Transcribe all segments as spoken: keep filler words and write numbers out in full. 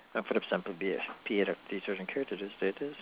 And for the sample B F, P A Doctor Research and Care to this date is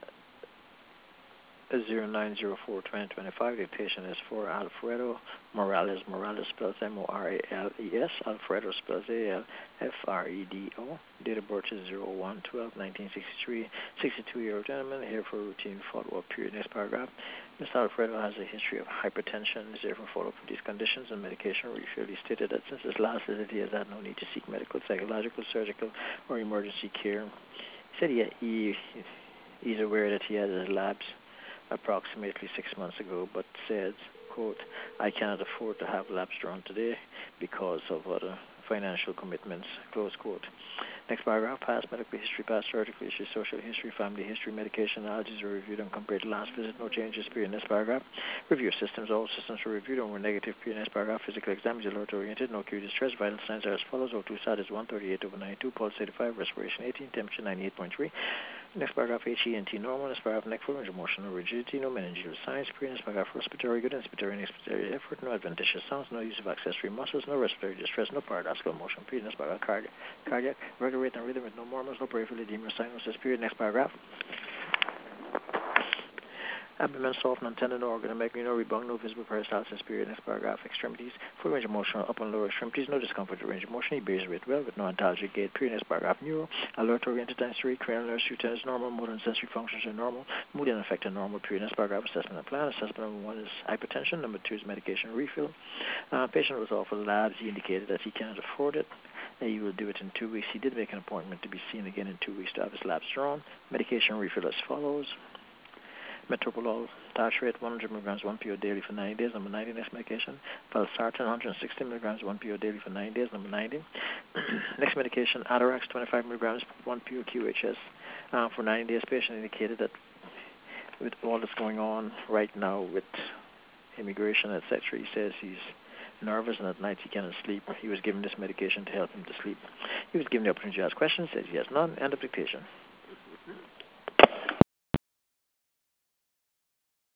zero nine zero four twenty twenty-five. The patient is for Alfredo Morales. Morales spells M O R A L E S. Alfredo spells A L F R E D O. Date of birth is zero one twelve nineteen sixty-three. sixty-two-year-old gentleman here for routine follow-up period. Next paragraph. Mister Alfredo has a history of hypertension. Is there for follow-up for these conditions and medication refill. He stated that since his last visit, he has had no need to seek medical, psychological, surgical, or emergency care. He said he, he he's aware that he has his labs approximately six months ago, but said, quote, I cannot afford to have labs drawn today because of other financial commitments, close quote. Next paragraph, past medical history, past surgical history, social history, family history, medication, allergies are reviewed and compared to last visit, no changes, period. Next paragraph, review systems, all systems were reviewed and were negative, period. Next paragraph, physical exam is alert oriented, no acute distress, vital signs are as follows, O two sat is one thirty-eight over ninety-two, pulse eighty-five, respiration eighteen, temperature ninety-eight point three. Next paragraph, H E N T normal. Next paragraph, neck full range of motion, no rigidity, no meningeal signs. Next paragraph, respiratory good, inspiratory and expiratory effort, no adventitious sounds, no use of accessory muscles, no respiratory distress, no paradoxical motion. Period. Next paragraph, cardiac, cardiac, regular rate and rhythm with no murmurs, no peripheral edema, cyanosis. Period. Next paragraph. Abdomen soft, non-tendon organ, and no rebound, no visible peristalsis. Period. Next paragraph. Extremities, full range of motion, upper and lower extremities, no discomfort or range of motion. He bears weight well with no antalgic gait. Period. Next paragraph. Neuro, alert oriented sensory, cranial nerve routine is normal, motor and sensory functions are normal, mood and affected normal. Period. Next paragraph. Assessment and plan. Assessment number one is hypertension. Number two is medication refill. Uh, patient was offered labs. He indicated that he cannot afford it. He will do it in two weeks. He did make an appointment to be seen again in two weeks to have his labs drawn. Medication refill as follows. Metoprolol, tartrate, one hundred milligrams, one P O daily for ninety days. Number ninety, next medication. Valsartan, one hundred sixty milligrams, one P O daily for ninety days. Number ninety. Next medication, Atarax, twenty-five milligrams, one P O Q H S uh, for ninety days. Patient indicated that with all that's going on right now with immigration, et cetera, he says he's nervous and at night he cannot sleep. He was given this medication to help him to sleep. He was given the opportunity to ask questions, says he has none. End of dictation.